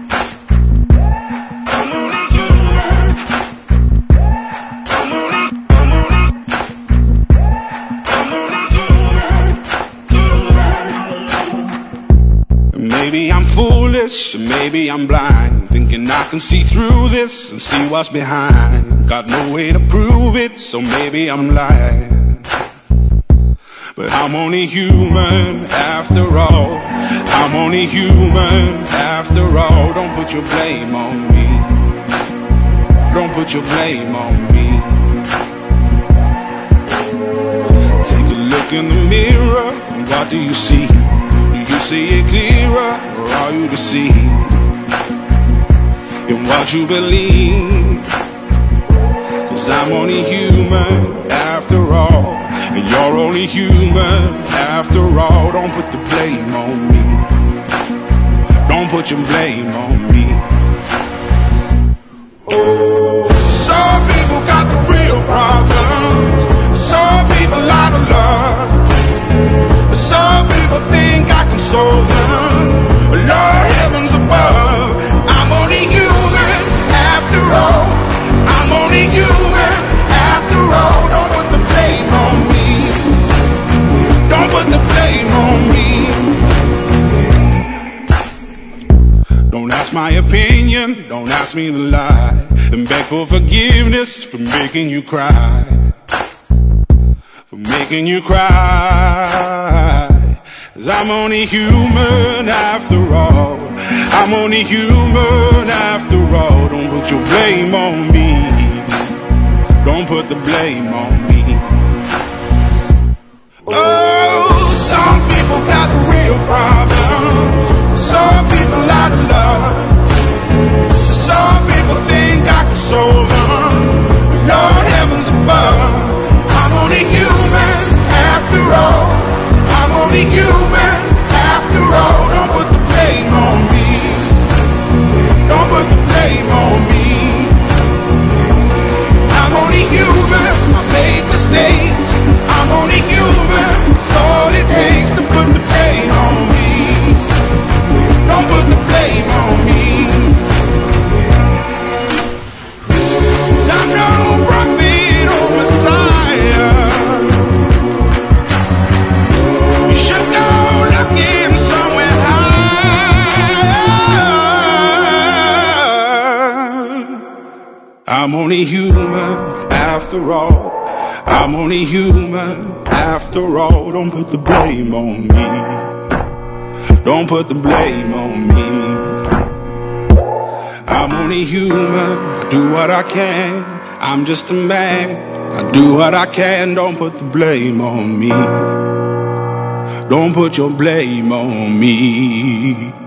Maybe I'm foolish, maybe I'm blind, thinking I can see through this and see what's behind. Got no way to prove it, so maybe I'm lying. But I'm only human after all. I'm only human after all. Don't put your blame on me. Don't put your blame on me. Take a look in the mirror, what do you see? Do you see it clearer, or are you deceived in what you believe? 'Cause I'm only human after all, and you're only human after all. Don't put the blame on me. Don't put your blame on me. Oh, some people got the real problems. Some people out of love. Some people think I can solve them. Lord, heavens above, I'm only human after all. I'm only human after all. Don't put the blame on me. Don't put the blame on me. Don't ask my opinion, don't ask me to lie, and beg for forgiveness for making you cry. For making you cry. 'Cause I'm only human after all. I'm only human after all. Don't put your blame on me. Don't put the blame on me. Oh, some people got the real problems. Some people out of love. Some people think I can solve them. Lord, heavens above, I'm only human after all. I'm only human after all. Don't put the blame on me. Don't put the blame on me. I'm only human, I made mistakes. I'm only human, it's all it takes to put the blame on me. Don't put the blame on me. 'Cause I'm no prophet or Messiah. You should go looking somewhere high. I'm only human after all. I'm only human after all. Don't put the blame on me. Don't put the blame on me. I'm only human, I do what I can. I'm just a man, I do what I can. Don't put the blame on me. Don't put your blame on me.